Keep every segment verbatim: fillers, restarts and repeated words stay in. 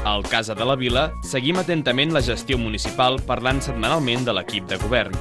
Al Casa de la Vila seguim atentament la gestió municipal parlant setmanalment de l'equip de govern.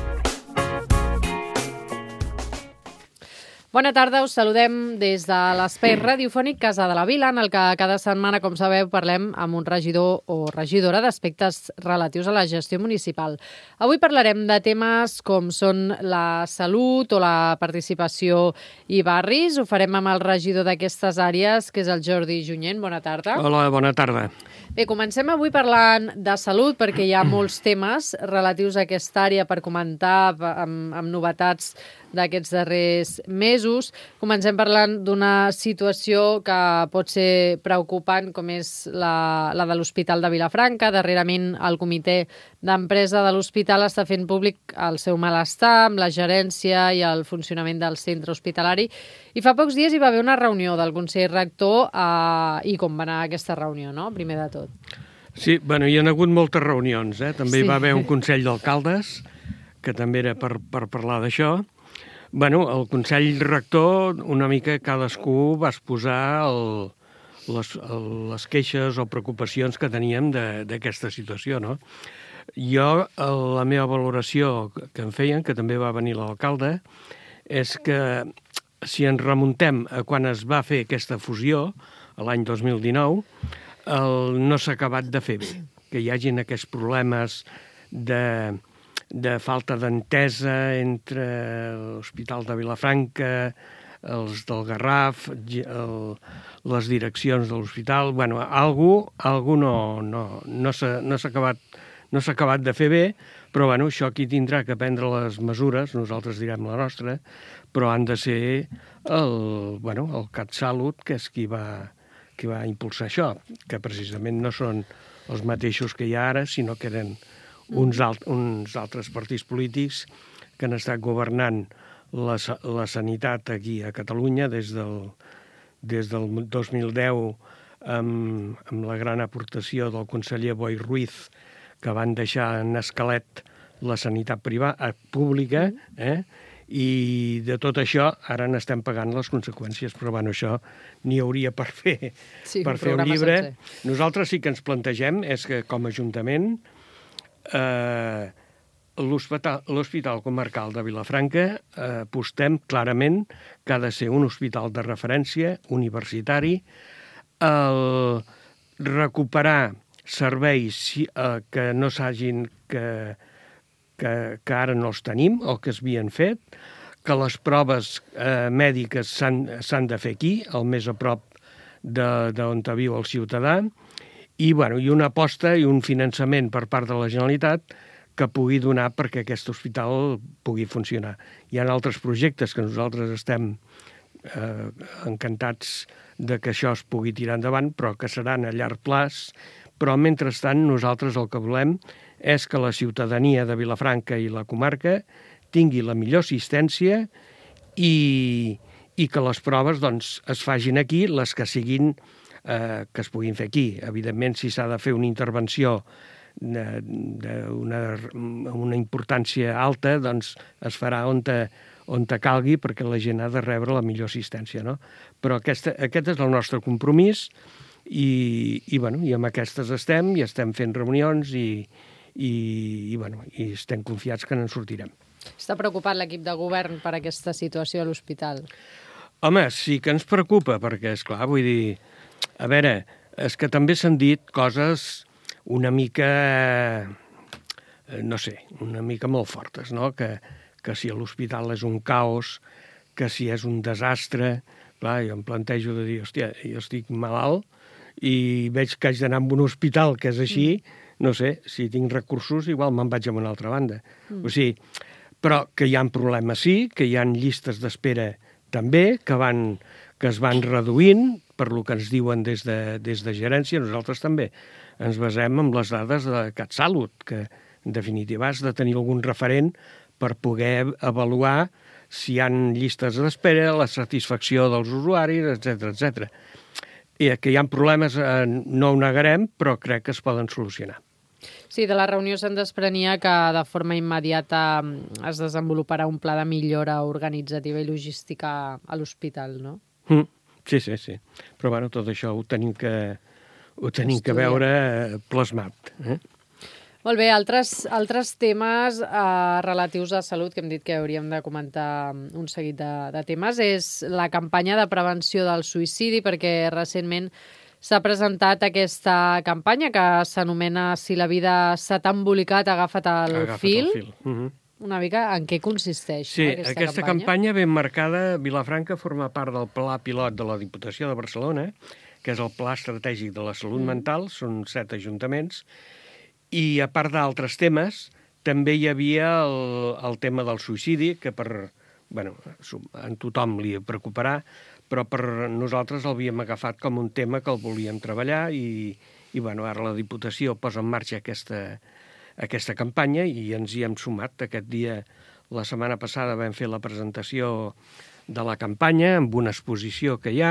Bona tarda, us saludem des de l'espai radiofònic Casa de la Vila, en el que cada setmana, com sabeu, parlem amb un regidor o regidora d'aspectes relatius a la gestió municipal. Avui parlarem de temes com són la salut o la participació i barris. Ho farem amb el regidor d'aquestes àrees, que és el Jordi Junyent. Bona tarda. Hola, bona tarda. Bé, comencem avui parlant de salut, perquè hi ha molts temes relatius a aquesta àrea per comentar amb, amb novetats d'aquests darrers mesos. Comencem parlant d'una situació que pot ser preocupant, com és la, la de l'Hospital de Vilafranca. Darrerament, el comitè d'empresa de l'hospital està fent públic el seu malestar amb la gerència i el funcionament del centre hospitalari. I fa pocs dies hi va haver una reunió del Consell Rector eh, i com va anar aquesta reunió, no? Primer de tot. Sí, bueno, hi ha hagut moltes reunions, eh? També Sí. hi va haver un Consell d'Alcaldes, que també era per, per parlar d'això. Bueno, el Consell Rector, una mica cadascú va exposar el, les, el, les queixes o preocupacions que teníem d'aquesta situació, no? Jo, la meva valoració que em feien, que també va venir l'alcalde, és que si ens remuntem a quan es va fer aquesta fusió, l'any dos mil dinou, el, no s'ha acabat de fer bé. Que hi hagin aquests problemes de... de falta d'entesa entre l'Hospital de Vilafranca, els del Garraf, el, les direccions de l'hospital. Bueno, algú, algú no, no, no s'ha no s'ha acabat, no s'ha acabat de fer bé, però bueno, això aquí tindrà que prendre les mesures, nosaltres direm la nostra, però han de ser el, bueno, el CatSalut, que és qui va, qui va impulsar això, que precisament no són els mateixos que hi ha ara, sinó que eren Uns, alt, uns altres partits polítics que han estat governant la, la sanitat aquí a Catalunya des del, des del dos mil deu amb, amb la gran aportació del conseller Boi Ruiz, que van deixar en esquelet la sanitat privada, pública, eh? I de tot això ara n'estem pagant les conseqüències, però bueno, això n'hi hauria per fer, sí, per fer un llibre. Sencer. Nosaltres sí que ens plantegem és que com a Ajuntament Eh, l'Hospital Comarcal de Vilafranca eh, apostem clarament que ha de ser un hospital de referència universitari, el recuperar serveis eh, que no s'hagin que, que, que ara no els tenim o que es havien fet, que les proves eh, mèdiques s'han de fer aquí, el més a prop d'on viu el ciutadà, i, bueno, i una aposta i un finançament per part de la Generalitat que pugui donar perquè aquest hospital pugui funcionar. Hi ha altres projectes que nosaltres estem eh, encantats de que això es pugui tirar endavant, però que seran a llarg plaç. Però, mentrestant, nosaltres el que volem és que la ciutadania de Vilafranca i la comarca tingui la millor assistència i, i que les proves doncs, es facin aquí, les que siguin Eh, que es puguin fer aquí. Evidentment, si s'ha de fer una intervenció d'una una importància alta, doncs es farà on te, on te calgui perquè la gent ha de rebre la millor assistència, no? Però aquesta, aquest és el nostre compromís i, i, bueno, i amb aquestes estem i estem fent reunions i, i, i, bueno, i estem confiats que n'en sortirem. Està preocupat l'equip de govern per aquesta situació a l'hospital? Home, sí que ens preocupa perquè, esclar, vull dir, a veure, és que també s'han dit coses una mica, no sé, una mica molt fortes, no? Que, que si l'hospital és un caos, que si és un desastre. Clar, jo em plantejo de dir, hòstia, jo estic malalt i veig que haig d'anar a un hospital que és així, no sé, si tinc recursos, igual me'n vaig a una altra banda. Mm. O sigui, però que hi ha problemes sí, que hi ha llistes d'espera també, que, van, que es van reduint, per lo que ens diuen des de, des de gerència. Nosaltres també ens basem en les dades de CatSalut, que en definitiva has de tenir algun referent per poder avaluar si hi ha llistes d'espera, la satisfacció dels usuaris, etcètera, etcètera. I que hi ha problemes, eh, no ho negarem, però crec que es poden solucionar. Sí, de la reunió se'n desprenia que de forma immediata es desenvoluparà un pla de millora organitzativa i logística a l'hospital, no? Mm. Sí, sí, sí. Però bueno, tot això ho tenim que, ho tenim que veure plasmat. Eh? Molt bé, altres, altres temes eh, relatius a salut que hem dit que hauríem de comentar un seguit de, de temes és la campanya de prevenció del suïcidi, perquè recentment s'ha presentat aquesta campanya que s'anomena Si la vida s'ha t'ha embolicat, agafa't el Agafa't fil. el fil. Uh-huh. Una mica en què consisteix, Sí, no, aquesta, aquesta campanya? campanya ben marcada. Vilafranca forma part del Pla Pilot de la Diputació de Barcelona, que és el Pla Estratègic de la Salut mm. Mental, són set ajuntaments, i a part d'altres temes, també hi havia el, el tema del suïcidi, que per, bueno, a tothom li preocuparà, però per nosaltres l'havíem agafat com un tema que el volíem treballar i, i bueno, ara la Diputació posa en marxa aquesta, aquesta campanya i ens hi hem sumat. Aquest dia, la setmana passada, vam fer la presentació de la campanya amb una exposició que hi ha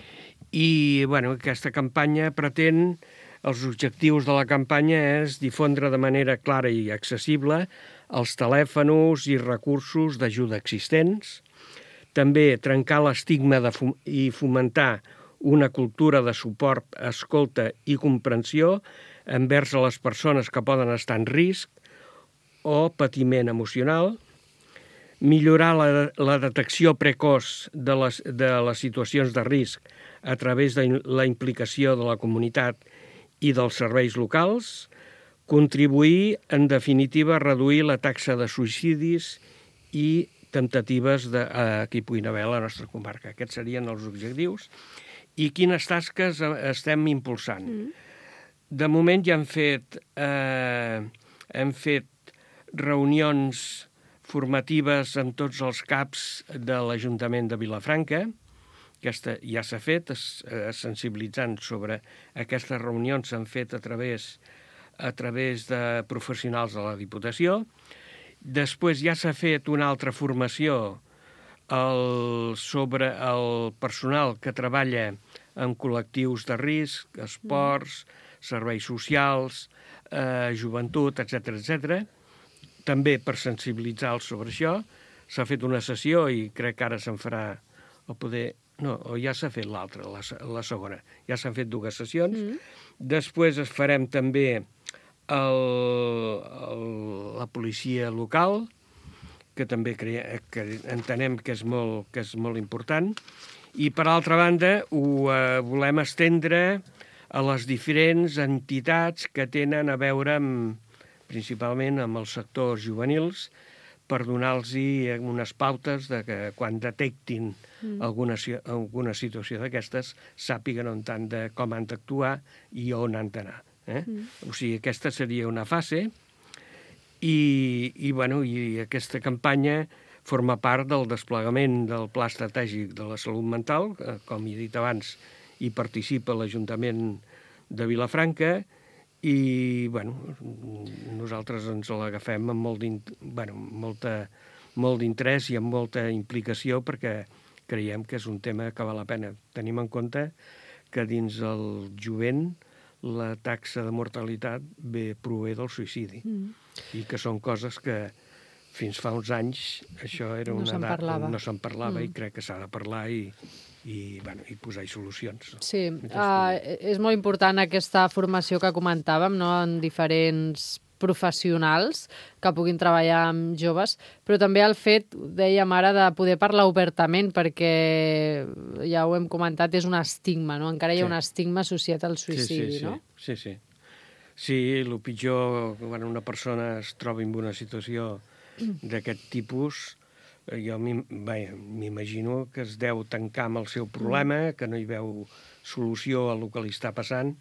i bueno, aquesta campanya pretén, els objectius de la campanya és difondre de manera clara i accessible els telèfons i recursos d'ajuda existents, també trencar l'estigma de fom i fomentar una cultura de suport, escolta i comprensió envers a les persones que poden estar en risc o patiment emocional, millorar la, la detecció precoç de les, de les situacions de risc a través de la implicació de la comunitat i dels serveis locals, contribuir, en definitiva, a reduir la taxa de suïcidis i temptatives de, eh, que hi puguin haver a la nostra comarca. Aquests serien els objectius. I quines tasques estem impulsant? Mm. De moment ja hem fet, eh, hem fet reunions formatives amb tots els caps de l'Ajuntament de Vilafranca. Aquesta ja s'ha fet, es, eh, sensibilitzant sobre aquestes reunions s'han fet a través, a través de professionals de la Diputació. Després ja s'ha fet una altra formació el, sobre el personal que treballa en col·lectius de risc, esports, serveis socials, eh, joventut, etcètera, etcètera. També per sensibilitzar-los sobre això. S'ha fet una sessió i crec que ara se'n farà o poder... No, o ja s'ha fet l'altra, la, la segona. Ja s'han fet dues sessions. Mm. Després es farem també el, el, la policia local, que també crea, que entenem que és molt, que és molt important. I, per altra banda, ho eh, volem estendre a les diferents entitats que tenen a veure amb, principalment amb els sectors juvenils, per donar-los unes pautes de que quan detectin mm. alguna, alguna situació d'aquestes sàpiguen on han de, com han d'actuar i on han d'anar. Eh? Mm. O sigui, aquesta seria una fase i, i, bueno, i aquesta campanya forma part del desplegament del Pla Estratègic de la Salut Mental, com he dit abans, hi participa l'Ajuntament de Vilafranca i, bueno, nosaltres ens l'agafem amb molt bueno, molta, molt d'interès i amb molta implicació perquè creiem que és un tema que val la pena. Tenim en compte que dins el jovent la taxa de mortalitat ve prové del suïcidi mm. i que són coses que fins fa uns anys això era no una se'n parlava, no se'n parlava mm. i crec que s'ha de parlar i i, bueno, i posar-hi solucions. Sí, uh, és molt important aquesta formació que comentàvem, no?, en diferents professionals que puguin treballar amb joves, però també el fet, dèiem ara, de poder parlar obertament, perquè ja ho hem comentat, és un estigma, no? Encara hi ha sí. un estigma associat al suïcidi, sí, sí, no? Sí, sí. Sí, el pitjor, quan una persona es troba en una situació d'aquest tipus, jo m'imagino que es deu tancar amb el seu problema, que no hi veu solució a el que li està passant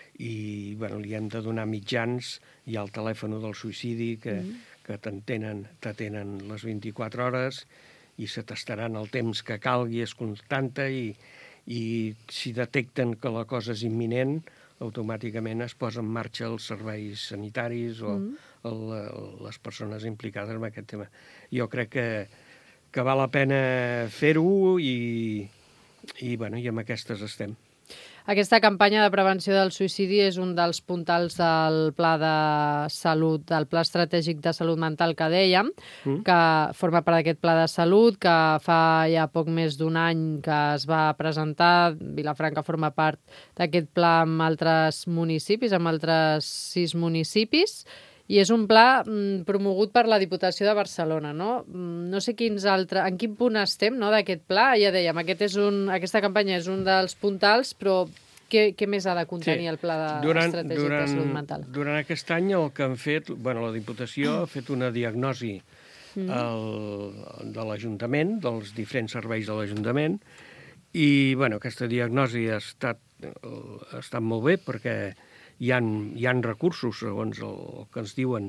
i bueno, li hem de donar mitjans. Hi ha el telèfon del suïcidi que, mm. que t'atenen les vint-i-quatre hores i se t'estaran el temps que calgui, és constante i, i si detecten que la cosa és imminent, automàticament es posa en marxa els serveis sanitaris o mm. el, les persones implicades en aquest tema. Jo crec que que val la pena fer-ho i, i, bueno, i amb aquestes estem. Aquesta campanya de prevenció del suïcidi és un dels puntals del pla de salut, del pla estratègic de salut mental que dèiem, mm. que forma part d'aquest pla de salut, que fa ja poc més d'un any que es va presentar. Vilafranca forma part d'aquest pla amb altres municipis, amb altres sis municipis, i és un pla mm, promogut per la Diputació de Barcelona, no? No sé quins altres... En quin punt estem, no, d'aquest pla? Ja dèiem, aquest és un, aquesta campanya és un dels puntals, però què, què més ha de contenir sí. el pla de durant, estratègic durant, de salut mental? Durant aquest any el que han fet... Bueno, la Diputació ha fet una diagnosi mm. el, de l'Ajuntament, dels diferents serveis de l'Ajuntament, i bueno, aquesta diagnosi ha estat, ha estat molt bé perquè Hi ha, hi ha recursos, segons el, el que ens diuen,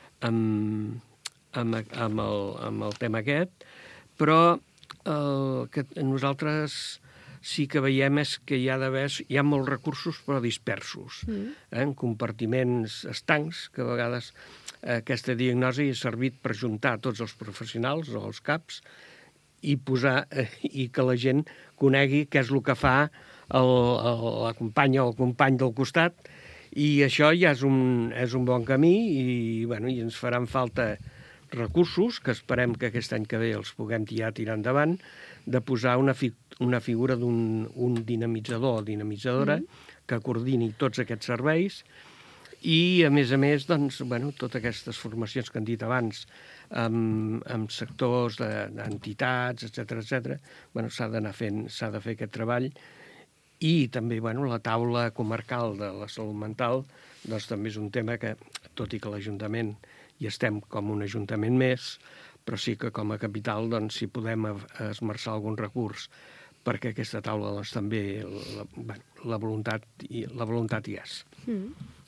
amb, amb, amb, el, amb el tema aquest, però el que nosaltres sí que veiem és que hi ha d'haver, hi ha molts recursos però dispersos, mm. eh, en compartiments estancs, que a vegades eh, aquesta diagnosi ha servit per juntar tots els professionals o els CAPs i posar eh, i que la gent conegui què és el que fa el, el, la companya o el company del costat. I això ja és un, és un bon camí i, bueno, i ens faran falta recursos, que esperem que aquest any que ve els puguem ja tirar endavant, de posar una, fi, una figura d'un un dinamitzador o dinamitzadora mm-hmm. que coordini tots aquests serveis i, a més a més, doncs, bueno, totes aquestes formacions que han dit abans amb, amb sectors d'entitats, etcètera, etcètera, bueno, s'ha d'anar fent, s'ha de fer aquest treball. I també, bueno, la taula comarcal de la salut mental, doncs també és un tema que, tot i que l'Ajuntament hi estem com un ajuntament més, però sí que com a capital, doncs, si podem esmerçar algun recurs perquè aquesta taula, doncs, també la, bueno, la, voluntat, la voluntat hi és. Mm.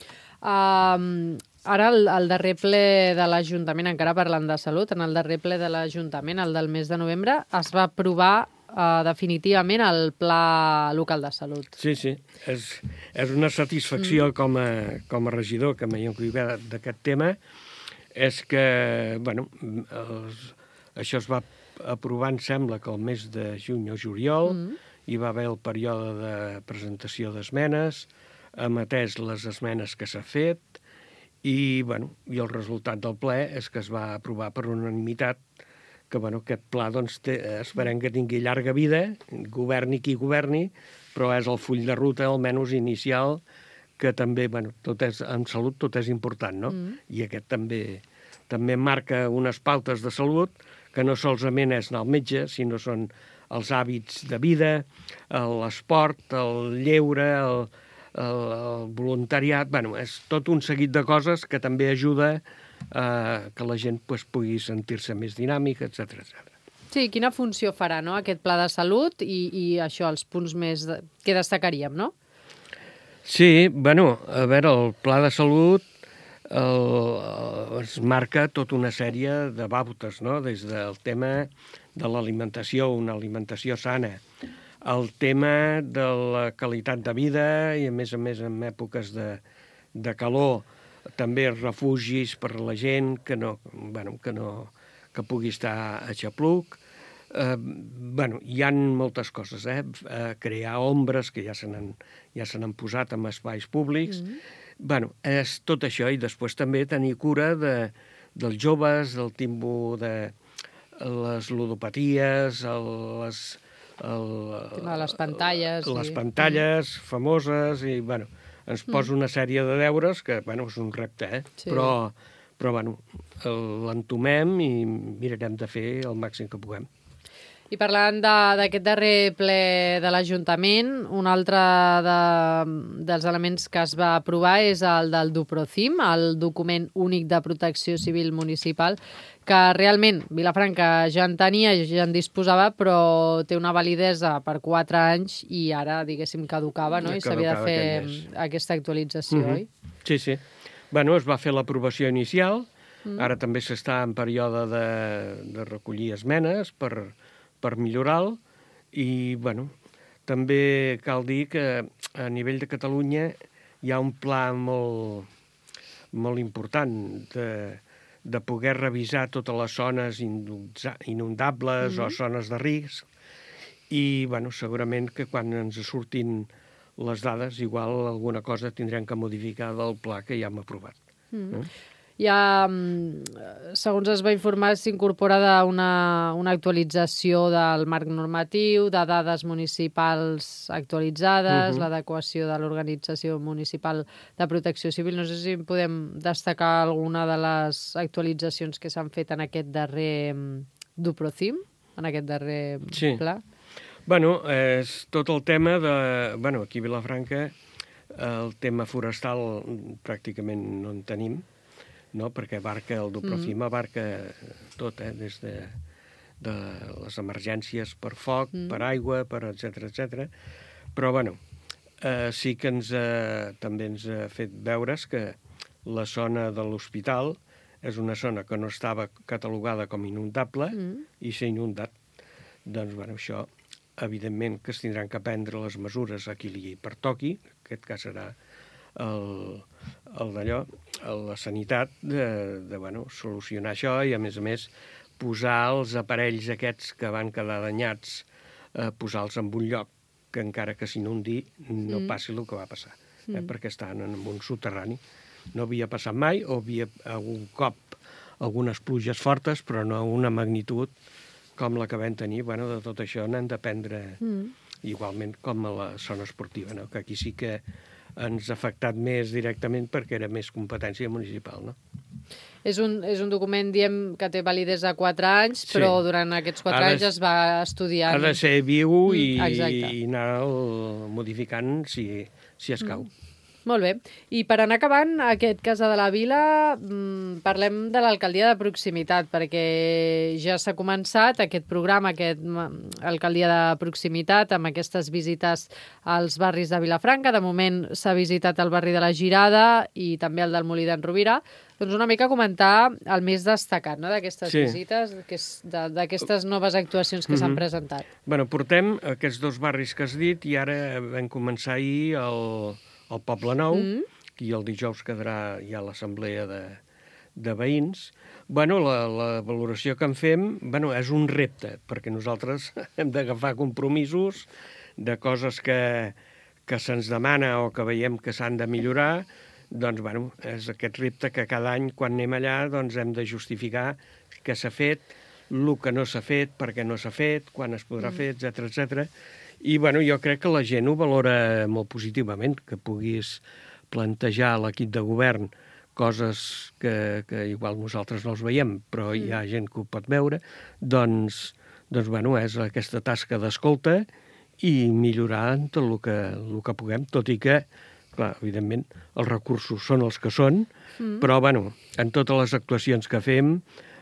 Um, ara, el, el darrer ple de l'Ajuntament, encara parlant de salut, en el darrer ple de l'Ajuntament, el del mes de novembre, es va aprovar Uh, definitivament el Pla Local de Salut. Sí, sí. És, és una satisfacció mm. com, a, com a regidor que m'hi ocupa d'aquest tema. És que, bueno, els, això es va aprovar, em sembla, que el mes de juny o juliol, mm. hi va haver el període de presentació d'esmenes, hem atès les esmenes que s'ha fet, i, bueno, i el resultat del ple és que es va aprovar per unanimitat que, bueno, aquest pla, doncs, té, esperem que tingui llarga vida, governi qui governi, però és el full de ruta, almenys inicial, que també, bueno, tot és, en salut tot és important, no? Mm. I aquest també, també marca unes pautes de salut, que no solament és anar al metge, sinó són els hàbits de vida, l'esport, el lleure, el, el, el voluntariat, bueno, és tot un seguit de coses que també ajuda Uh, que la gent pues, pugui sentir-se més dinàmica, etcètera, etcètera. Sí, quina funció farà, no?, aquest pla de salut i, i això, els punts més de... que destacaríem, no? Sí, bueno, a veure, el pla de salut el, es marca tota una sèrie de bautes, no?, des del tema de l'alimentació, una alimentació sana, el tema de la qualitat de vida i, a més a més, en èpoques de, de calor, també refugis per a la gent que no, bueno, que no, que pugui estar a xapluc. Eh, bueno, hi ha moltes coses, eh? eh crear ombres, que ja se n'han ja se n'han posat en espais públics. Mm-hmm. Bueno, és tot això, i després també tenir cura de, dels joves, del timbu de les ludopaties, el, les... El, el, les pantalles. Les sí. pantalles famoses, i, bueno, ens posa una sèrie de deures que, bueno, és un repte, eh? Sí. Però, però, bueno, l'entomem i mirarem de fer el màxim que puguem. I parlant d'aquest darrer ple de l'Ajuntament, un altre de, dels elements que es va aprovar és el del DUPROCIM, el document únic de protecció civil municipal, que realment Vilafranca ja en tenia, ja en disposava, però té una validesa per quatre anys i ara, diguéssim, caducava, no? I s'havia de fer aquesta actualització, mm-hmm. oi? Sí, sí. Bueno, es va fer l'aprovació inicial, mm. ara també s'està en període de, de recollir esmenes per, per millorar-lo, i, bueno, també cal dir que a nivell de Catalunya hi ha un pla molt, molt important de, de poder revisar totes les zones inundables mm-hmm. o zones de risc, i, bueno, segurament que quan ens surtin les dades, igual alguna cosa tindrem que modificar del pla que ja hem aprovat. Mm. Eh? Ja, segons es va informar, s'incorpora una, una actualització del marc normatiu, de dades municipals actualitzades, uh-huh. l'adequació de l'Organització Municipal de Protecció Civil. No sé si podem destacar alguna de les actualitzacions que s'han fet en aquest darrer Duprocim, en aquest darrer sí. pla. Bueno, és tot el tema de... Bueno, aquí a Vilafranca el tema forestal pràcticament no en tenim, no? Perquè abarca, el Duprocim mm. abarca tot, eh? Des de, de les emergències per foc, mm. per aigua, per etcètera, etcètera. Però, bueno, eh, sí que ens, eh, també ens ha fet veure's que la zona de l'hospital és una zona que no estava catalogada com inundable mm. i s'ha inundat. Doncs, bueno, això, evidentment que es tindran que prendre les mesures a qui li pertoqui, en aquest cas serà el, el d'allò, la sanitat, de, de bueno, solucionar això i, a més a més, posar els aparells aquests que van quedar danyats, eh, posar-los en un lloc que encara que s'inundi no mm. passi el que va passar, eh, mm. perquè estan en un soterrani. No havia passat mai, o havia algun cop algunes pluges fortes, però no una magnitud com la que vam tenir. Bueno, de tot això n'hem de prendre mm. igualment com a la zona esportiva, no? Que aquí sí que ens ha afectat més directament perquè era més competència municipal, no? És un, és un document, diem, que té validesa de quatre anys, sí. però durant aquests quatre de, anys es va estudiant. Ha de ser viu i, mm, i anar modificant si, si escau. Mm. Molt bé. I per anar acabant aquest Casa de la Vila, mmm, parlem de l'alcaldia de proximitat, perquè ja s'ha començat aquest programa, aquest alcaldia de proximitat, amb aquestes visites als barris de Vilafranca. De moment s'ha visitat el barri de la Girada i també el del Molí d'en Rovira. Doncs una mica comentar el més destacat, no?, d'aquestes sí. visites, d'aquestes noves actuacions que mm-hmm. s'han presentat. Bueno, portem aquests dos barris que has dit i ara vam començar ahir el... al Poble Nou, mm. i el dijous quedarà ja l'assemblea de, de veïns. Bueno, la, la valoració que en fem, bueno, és un repte, perquè nosaltres hem d'agafar compromisos de coses que, que se'ns demana o que veiem que s'han de millorar. Doncs, bueno, és aquest repte que cada any, quan anem allà, doncs hem de justificar què s'ha fet, el que no s'ha fet, per què no s'ha fet, quan es podrà mm. fer, etcètera, etcètera. I, bueno, jo crec que la gent ho valora molt positivament, que puguis plantejar a l'equip de govern coses que, que igual nosaltres no els veiem, però hi ha gent que ho pot veure, doncs, doncs bueno, és aquesta tasca d'escolta i millorar tot el que, el que puguem, tot i que, clar, evidentment, els recursos són els que són, mm. però, bueno, en totes les actuacions que fem,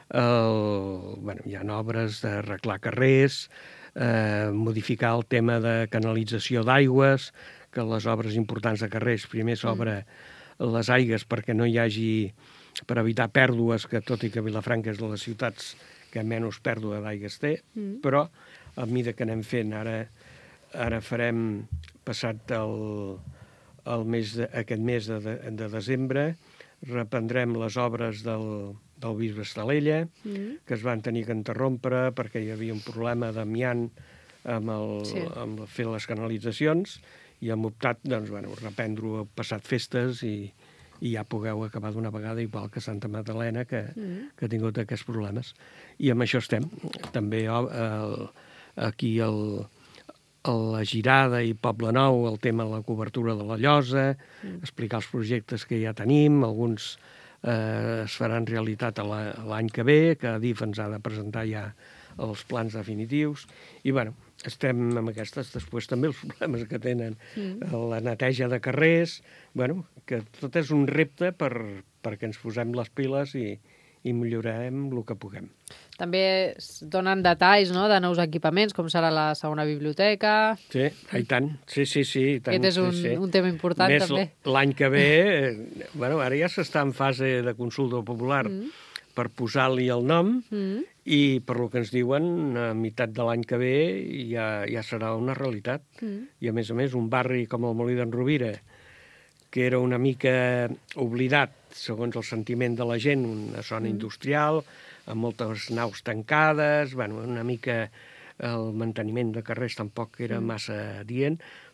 el, bueno, hi ha obres d'arreglar carrers, Eh, modificar el tema de canalització d'aigües, que les obres importants de carrers primer s'obre mm. les aigües perquè no hi hagi, per evitar pèrdues, que tot i que Vilafranca és de les ciutats que menys pèrdua d'aigües té, mm. però a mesura que anem fent, ara, ara farem, passat el, el mes de, aquest mes de, de, de desembre, reprendrem les obres del del bisbe Estalella, mm. que es van tenir que interrompre perquè hi havia un problema d'amiant amb, el, sí. amb fer les canalitzacions, i hem optat, doncs, bueno, reprendre-ho passat festes i, i ja pugueu acabar d'una vegada, igual que Santa Magdalena, que, mm. que ha tingut aquests problemes. I amb això estem. També el, aquí el, la Girada i Poble Nou, el tema de la cobertura de la llosa, mm. explicar els projectes que ja tenim, alguns Eh, es faran realitat l'any que ve, que Adif ens ha de presentar ja els plans definitius, i bueno, estem amb aquestes. Després també els problemes que tenen mm. la neteja de carrers, bueno, que tot és un repte per, perquè ens posem les piles i, i millorem el que puguem. També es donen detalls, no?, de nous equipaments, com serà la segona biblioteca. Sí, i tant. Sí, sí, sí. I tant. Aquest és un, sí, sí. un tema important, més també. L'any que ve, eh, bueno, ara ja s'està en fase de consulta popular mm. per posar-li el nom, mm. i per lo que ens diuen, a meitat de l'any que ve ja, ja serà una realitat. Mm. I a més a més, un barri com el Molí d'en Rovira, que era una mica oblidat, segons el sentiment de la gent, una zona mm. industrial, amb moltes naus tancades, bueno, una mica el manteniment de carrers tampoc era mm. massa adient.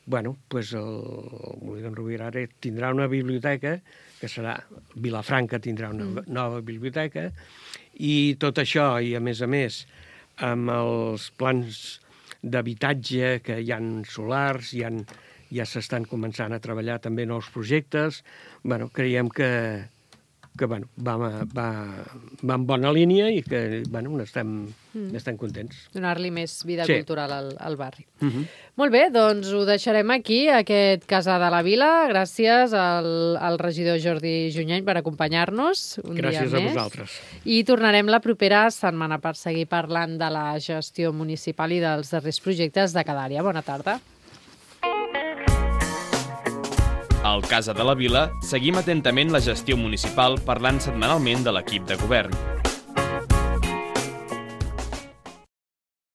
bueno, pues el Molí d'en Rovira ara tindrà una biblioteca, que serà, Vilafranca tindrà una mm. nova biblioteca, i tot això, i a més a més, amb els plans d'habitatge que hi ha solars, hi ha, ja s'estan començant a treballar també nous projectes, bueno, creiem que, que bueno, va, va, va en bona línia i que bueno, estem, mm. estem contents. Donar-li més vida sí. cultural al, al barri. Uh -huh. Molt bé, doncs ho deixarem aquí, aquest Casa de la Vila. Gràcies al, al regidor Jordi Junyent per acompanyar-nos un Gràcies dia més. a vosaltres. I tornarem la propera setmana per seguir parlant de la gestió municipal i dels darrers projectes de cada àrea. Bona tarda. Al Casa de la Vila seguim atentament la gestió municipal parlant setmanalment de l'equip de govern.